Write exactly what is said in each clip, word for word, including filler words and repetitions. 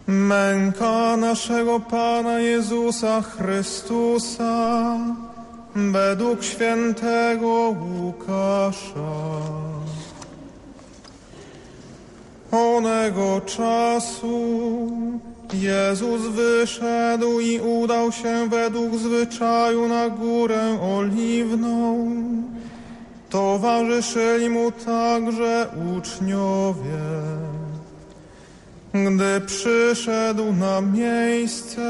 Męka naszego Pana Jezusa Chrystusa według świętego Łukasza. Onego czasu Jezus wyszedł i udał się według zwyczaju na górę Oliwną. Towarzyszyli mu także uczniowie. Gdy przyszedł na miejsce,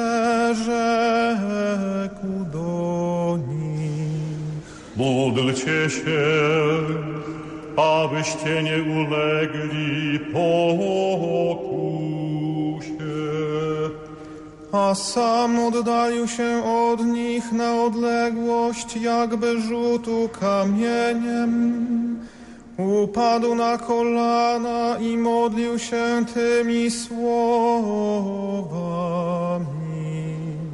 rzekł do nich: Módlcie się, abyście nie ulegli pokusie. A sam oddalił się od nich na odległość jakby rzutu kamieniem. Upadł na kolana i modlił się tymi słowami: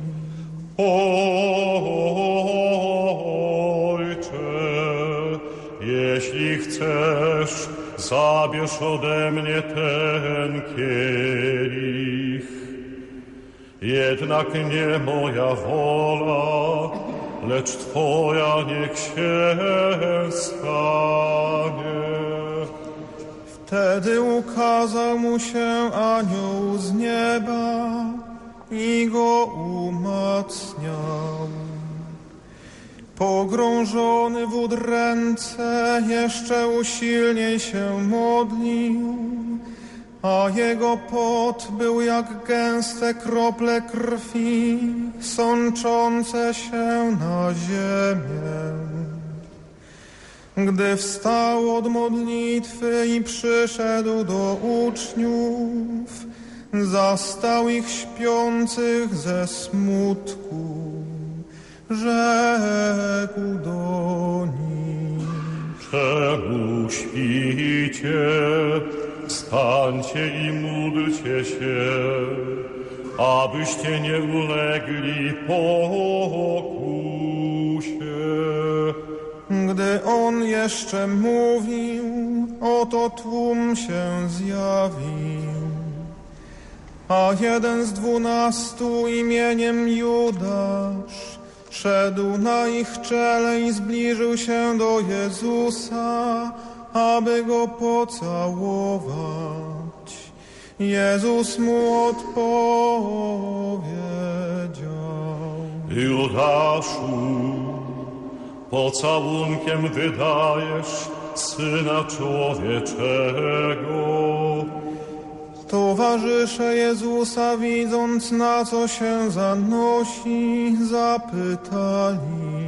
Ojcze, jeśli chcesz, zabierz ode mnie ten kielich. Jednak nie moja wola, lecz Twoja niech się stanie. Wtedy ukazał mu się anioł z nieba i go umacniał. Pogrążony w udręce jeszcze usilniej się modlił, a jego pot był jak gęste krople krwi sączące się na ziemię. Gdy wstał od modlitwy i przyszedł do uczniów, zastał ich śpiących ze smutku. Rzekł do nich: Czemu śpicie? Wstańcie i módlcie się, abyście nie ulegli pokusie. Gdy on jeszcze mówił, oto tłum się zjawił. A jeden z dwunastu imieniem Judasz szedł na ich czele i zbliżył się do Jezusa, aby go pocałować. Jezus mu odpowiedział: Judaszu, pocałunkiem wydajesz Syna Człowieczego. Towarzysze Jezusa, widząc, na co się zanosi, zapytali: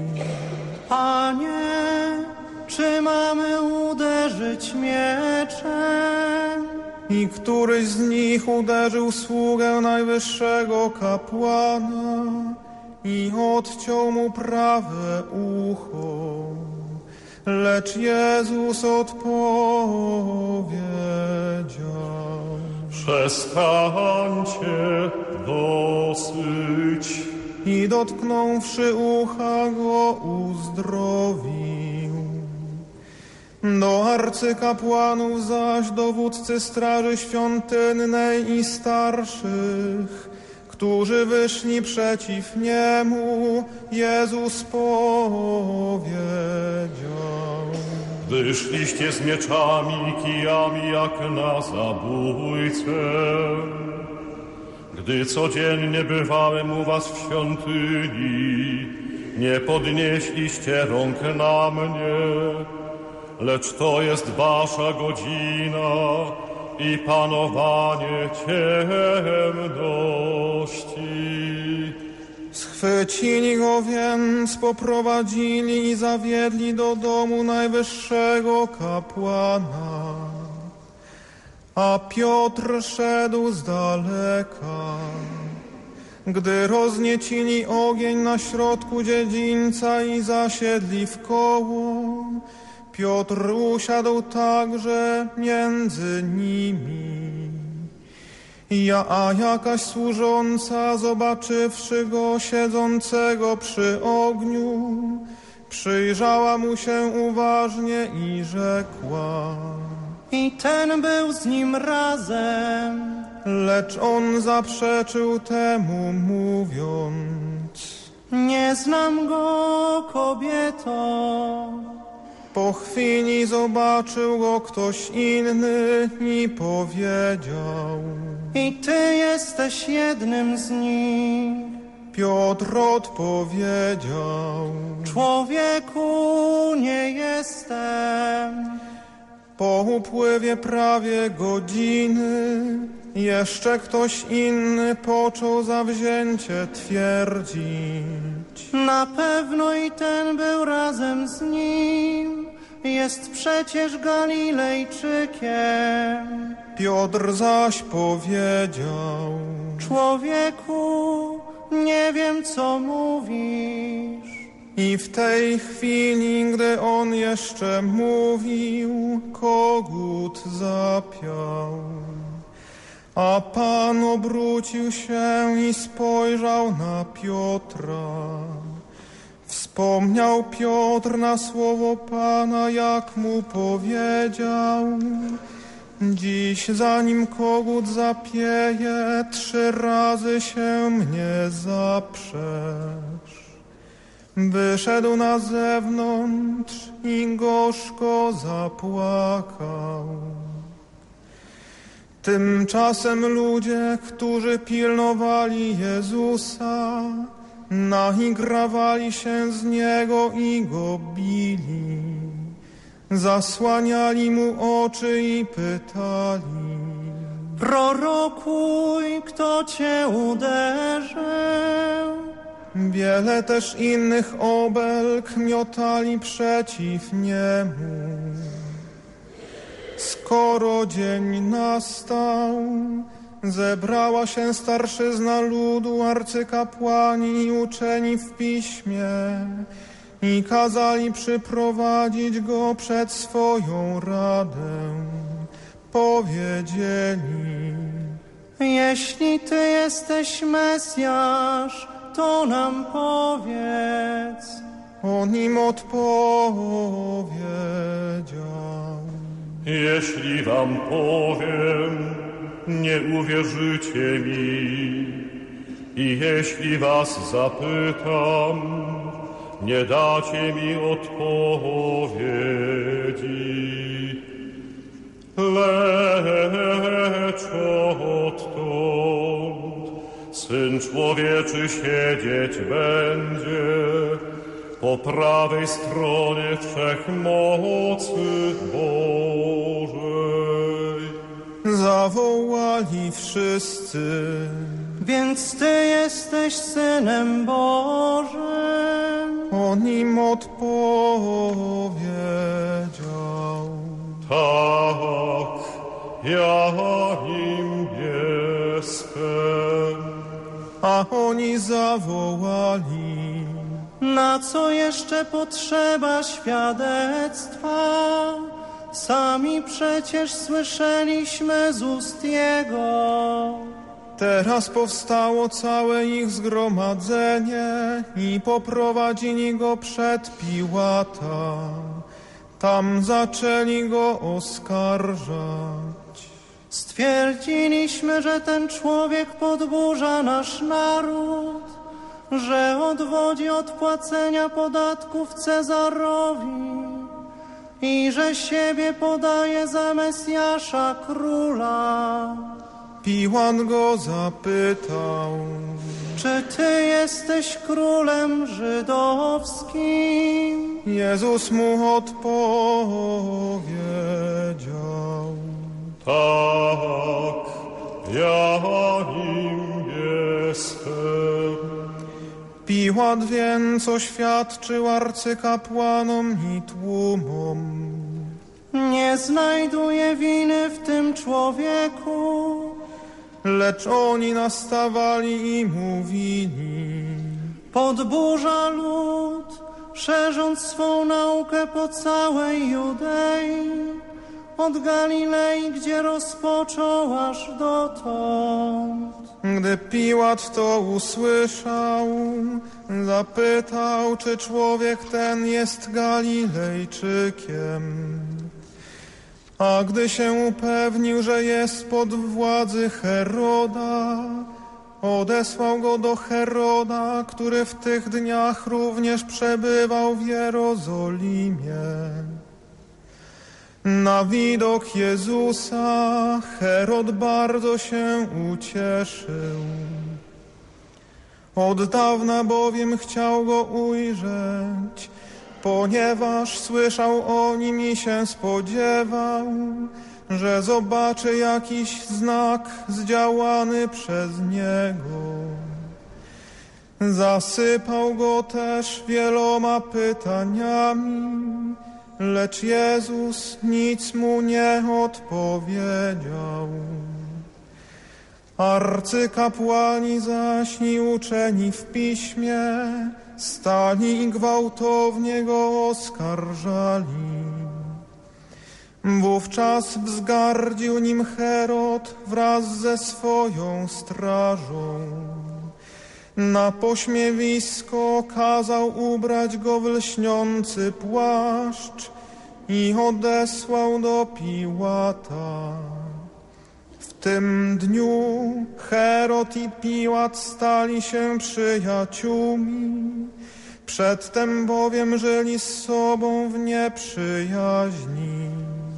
Panie, czy mamy uderzyć mieczem? I któryś z nich uderzył sługę najwyższego kapłana i odciął mu prawe ucho. Lecz Jezus odpowiedział: Przestańcie, dosyć. I dotknąwszy ucha go uzdrowił. Do arcykapłanów zaś dowódcy straży świątynnej i starszych, którzy wyszli przeciw niemu, Jezus powiedział: Wyszliście z mieczami i kijami jak na zabójcę. Gdy codziennie bywałem u was w świątyni, nie podnieśliście rąk na mnie, lecz to jest wasza godzina i panowanie ciemności. Schwycili go więc, poprowadzili i zawiedli do domu najwyższego kapłana. A Piotr szedł z daleka. Gdy rozniecili ogień na środku dziedzińca i zasiedli w koło, Piotr usiadł także między nimi. Ja, a jakaś służąca, zobaczywszy go siedzącego przy ogniu, przyjrzała mu się uważnie i rzekła: I ten był z nim razem. Lecz on zaprzeczył temu, mówiąc: Nie znam go, kobieto. Po chwili zobaczył go ktoś inny i powiedział: I ty jesteś jednym z nich. Piotr odpowiedział: Człowieku, nie jestem. Po upływie prawie godziny jeszcze ktoś inny począł zawzięcie twierdzić: Na pewno i ten był razem z nim. Jest przecież Galilejczykiem. Piotr zaś powiedział: Człowieku, nie wiem, co mówisz. I w tej chwili, gdy on jeszcze mówił, kogut zapiał. A Pan obrócił się i spojrzał na Piotra. Wspomniał Piotr na słowo Pana, jak mu powiedział: Dziś, zanim kogut zapieje, trzy razy się mnie zaprzesz. Wyszedł na zewnątrz i gorzko zapłakał. Tymczasem ludzie, którzy pilnowali Jezusa, naigrawali się z Niego i go bili. Zasłaniali mu oczy i pytali: Prorokuj, kto cię uderzył? Wiele też innych obelg miotali przeciw niemu. Skoro dzień nastał, zebrała się starszyzna ludu, arcykapłani i uczeni w piśmie i kazali przyprowadzić go przed swoją radę. Powiedzieli: Jeśli ty jesteś Mesjasz, to nam powiedz. On im odpowiedział: Jeśli wam powiem, nie uwierzycie mi. I jeśli was zapytam, nie dacie mi odpowiedzi. Lecz odtąd Syn Człowieczy siedzieć będzie po prawej stronie Wszechmocy Bożej. Zawołali wszyscy: Więc ty jesteś Synem Bożym. On im odpowiedział: Tak, ja nim jestem. A oni zawołali: Na co jeszcze potrzeba świadectwa? Sami przecież słyszeliśmy z ust Jego. Teraz powstało całe ich zgromadzenie i poprowadzili go przed Piłata. Tam zaczęli go oskarżać. Stwierdziliśmy, że ten człowiek podburza nasz naród, że odwodzi od płacenia podatków Cezarowi i że siebie podaje za Mesjasza Króla. Piłat go zapytał: Czy ty jesteś królem żydowskim? Jezus mu odpowiedział: Tak, ja nim jestem. Piłat więc oświadczył arcykapłanom i tłumom: Nie znajduję winy w tym człowieku. Lecz oni nastawali i mówili: Podburza lud, szerząc swą naukę po całej Judei, od Galilei, gdzie rozpoczął, aż dotąd. Gdy Piłat to usłyszał, zapytał, czy człowiek ten jest Galilejczykiem. A gdy się upewnił, że jest pod władzy Heroda, odesłał go do Heroda, który w tych dniach również przebywał w Jerozolimie. Na widok Jezusa Herod bardzo się ucieszył. Od dawna bowiem chciał go ujrzeć, ponieważ słyszał o nim i się spodziewał, że zobaczy jakiś znak zdziałany przez niego. Zasypał go też wieloma pytaniami, lecz Jezus nic mu nie odpowiedział. Arcykapłani zaś i uczeni w piśmie stali i gwałtownie go oskarżali. Wówczas wzgardził nim Herod wraz ze swoją strażą. Na pośmiewisko kazał ubrać go w lśniący płaszcz i odesłał do Piłata. W tym dniu Herod i Piłat stali się przyjaciółmi, przedtem bowiem żyli z sobą w nieprzyjaźni.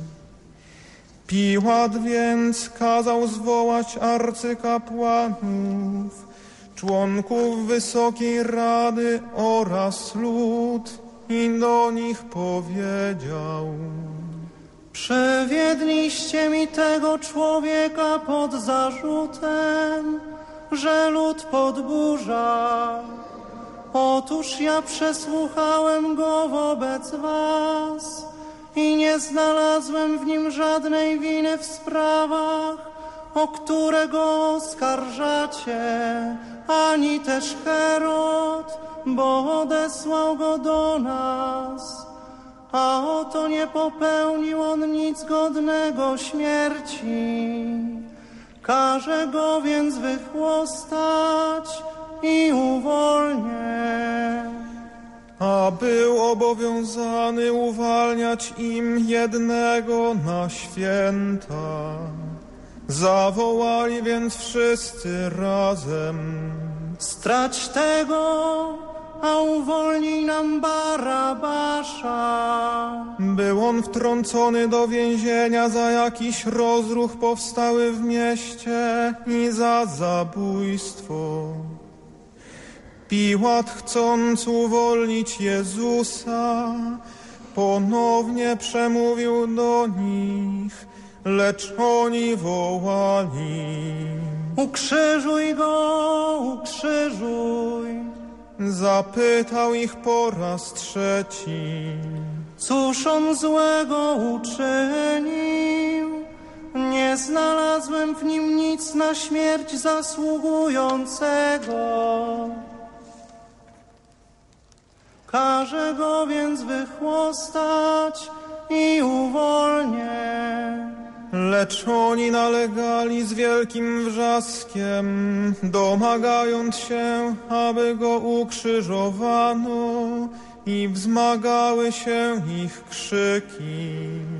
Piłat więc kazał zwołać arcykapłanów, członków Wysokiej Rady oraz lud i do nich powiedział: Przewiedliście mi tego człowieka pod zarzutem, że lud podburza. Otóż ja przesłuchałem go wobec was i nie znalazłem w nim żadnej winy w sprawach, o które go oskarżacie, ani też Herod, bo odesłał go do nas. A oto nie popełnił on nic godnego śmierci. Każę go więc wychłostać i uwolnię. A był obowiązany uwalniać im jednego na święta. Zawołali więc wszyscy razem: Strać tego, a uwolnij nam Barabasza. Był on wtrącony do więzienia za jakiś rozruch powstały w mieście i za zabójstwo. Piłat, chcąc uwolnić Jezusa, ponownie przemówił do nich, lecz oni wołali: Ukrzyżuj go, ukrzyżuj. Zapytał ich po raz trzeci: Cóż on złego uczynił? Nie znalazłem w nim nic na śmierć zasługującego. Każę go więc wychłostać i uwolnię. Lecz oni nalegali z wielkim wrzaskiem, domagając się, aby go ukrzyżowano, i wzmagały się ich krzyki.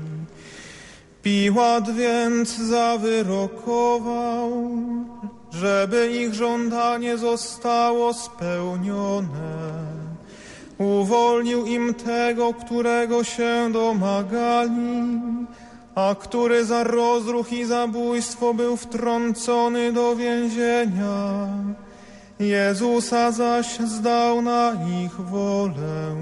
Piłat więc zawyrokował, żeby ich żądanie zostało spełnione. Uwolnił im tego, którego się domagali, a który za rozruch i zabójstwo był wtrącony do więzienia. Jezusa zaś zdał na ich wolę.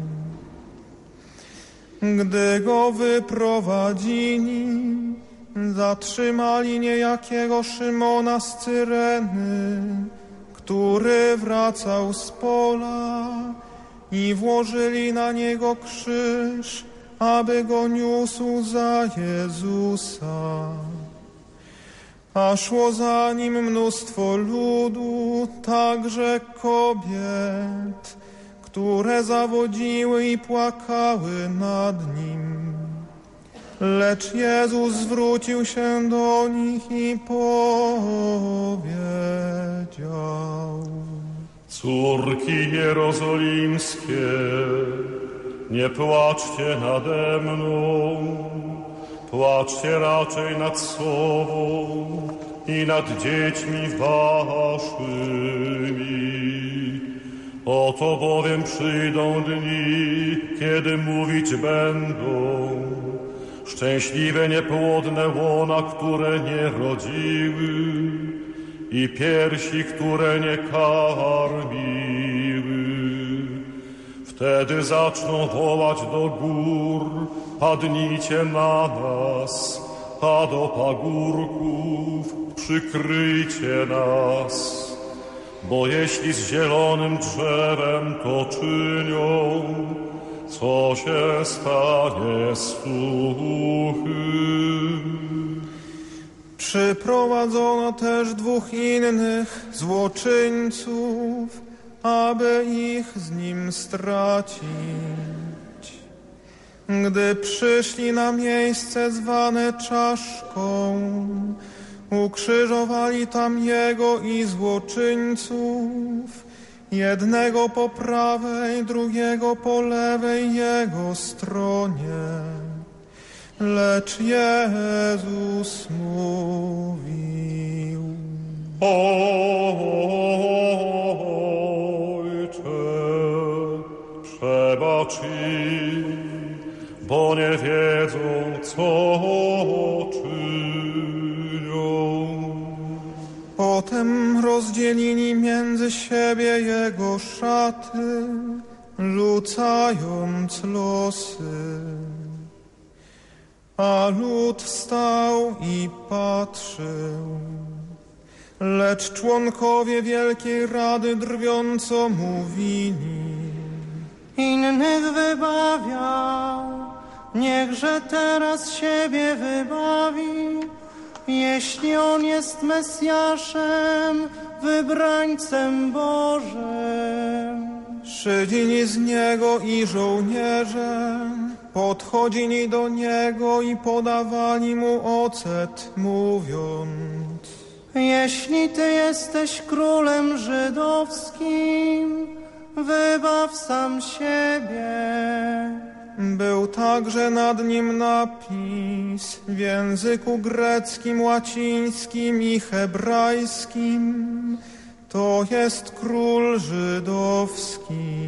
Gdy go wyprowadzili, zatrzymali niejakiego Szymona z Cyreny, który wracał z pola, i włożyli na niego krzyż, aby go niósł za Jezusa. A szło za nim mnóstwo ludu, także kobiet, które zawodziły i płakały nad nim. Lecz Jezus zwrócił się do nich i powiedział: Córki jerozolimskie, nie płaczcie nade mną, Płaczcie raczej nad sobą i nad dziećmi waszymi. Oto bowiem przyjdą dni, kiedy mówić będą: szczęśliwe niepłodne łona, które nie rodziły, i piersi, które nie karmiły. Wtedy zaczną wołać do gór: padnijcie na nas, a do pagórków przykryjcie nas. Bo jeśli z zielonym drzewem to czynią, co się stanie z suchym? Przyprowadzono też dwóch innych złoczyńców, aby ich z nim stracić. Gdy przyszli na miejsce zwane Czaszką, ukrzyżowali tam jego i złoczyńców, jednego po prawej, drugiego po lewej jego stronie. Lecz Jezus mówił: Ojcze, przebacz im, bo nie wiedzą, co czynią. Potem rozdzielili między siebie jego szaty, rzucając losy. A lud stał i patrzył. Lecz członkowie Wielkiej Rady drwiąco mówili: innych wybawiał, niechże teraz siebie wybawi, jeśli on jest Mesjaszem, wybrańcem Bożym. Szydzili z niego i żołnierze, podchodzili do niego i podawali mu ocet, mówiąc: jeśli ty jesteś królem żydowskim, wybaw sam siebie. Był także nad nim napis w języku greckim, łacińskim i hebrajskim: to jest król żydowski.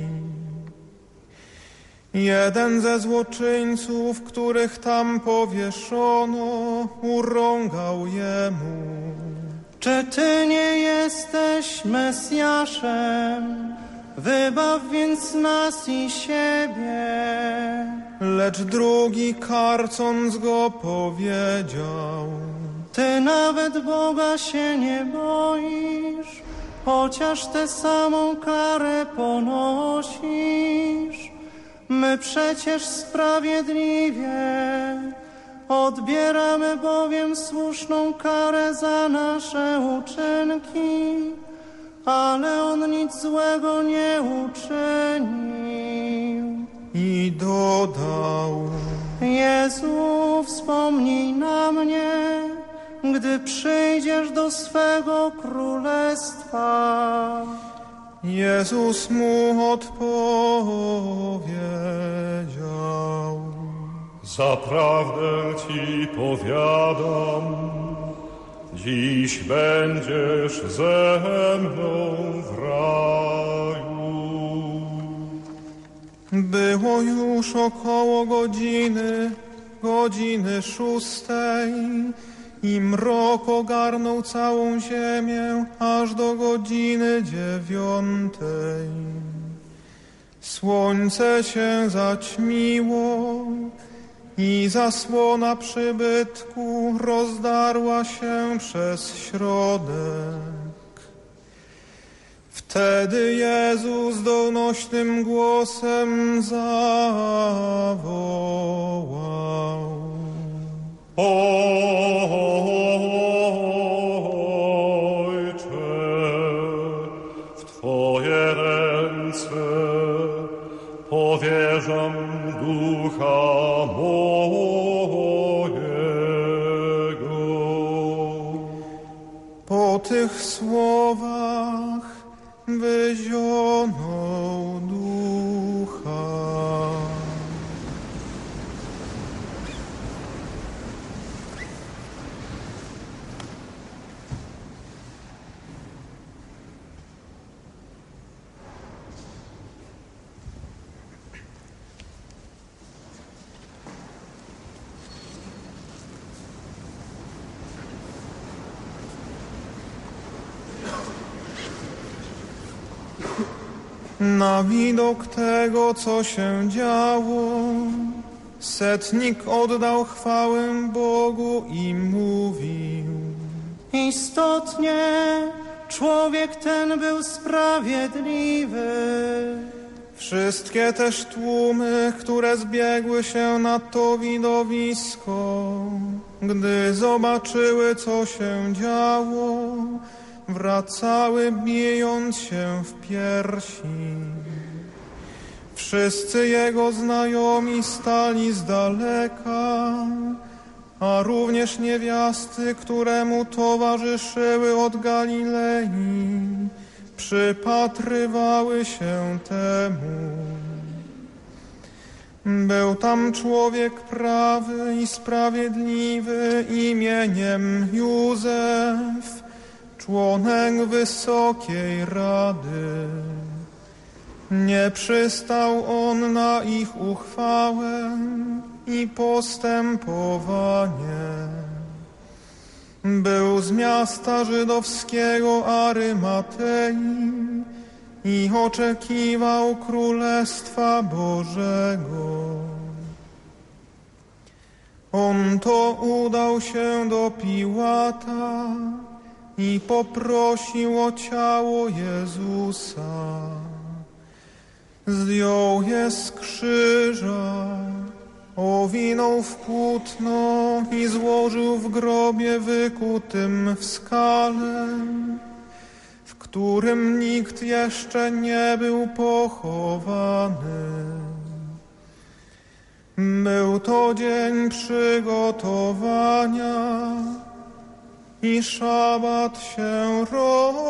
Jeden ze złoczyńców, których tam powieszono, urągał jemu: czy ty nie jesteś Mesjaszem? Wybaw więc nas i siebie. Lecz drugi, karcąc go, powiedział: ty nawet Boga się nie boisz, chociaż tę samą karę ponosisz. My przecież sprawiedliwie odbieramy bowiem słuszną karę za nasze uczynki, ale on nic złego nie uczynił. I dodał: Jezu, wspomnij na mnie, gdy przyjdziesz do swego królestwa. Jezus mu odpowiedział: zaprawdę ci powiadam, dziś będziesz ze mną w raju. Było już około godziny, godziny szóstej i mrok ogarnął całą ziemię aż do godziny dziewiątej. Słońce się zaćmiło i zasłona przybytku rozdarła się przez środek. Wtedy Jezus donośnym głosem zawołał: Ojcze, w Twoje ręce powierzam ducha mojego. Po tych słowach wyzionął ducha. Na widok tego, co się działo, setnik oddał chwałę Bogu i mówił: istotnie człowiek ten był sprawiedliwy. Wszystkie też tłumy, które zbiegły się na to widowisko, gdy zobaczyły, co się działo, wracały, bijąc się w piersi. Wszyscy jego znajomi stali z daleka, a również niewiasty, które mu towarzyszyły od Galilei, przypatrywały się temu. Był tam człowiek prawy i sprawiedliwy imieniem Józef, członek Wysokiej Rady. Nie przystał on na ich uchwałę i postępowanie. Był z miasta żydowskiego Arymatei i oczekiwał Królestwa Bożego. On to udał się do Piłata i poprosił o ciało Jezusa. Zdjął je z krzyża, owinął w płótno i złożył w grobie wykutym w skale, w którym nikt jeszcze nie był pochowany. Był to dzień przygotowania i szabat się rozpoczął.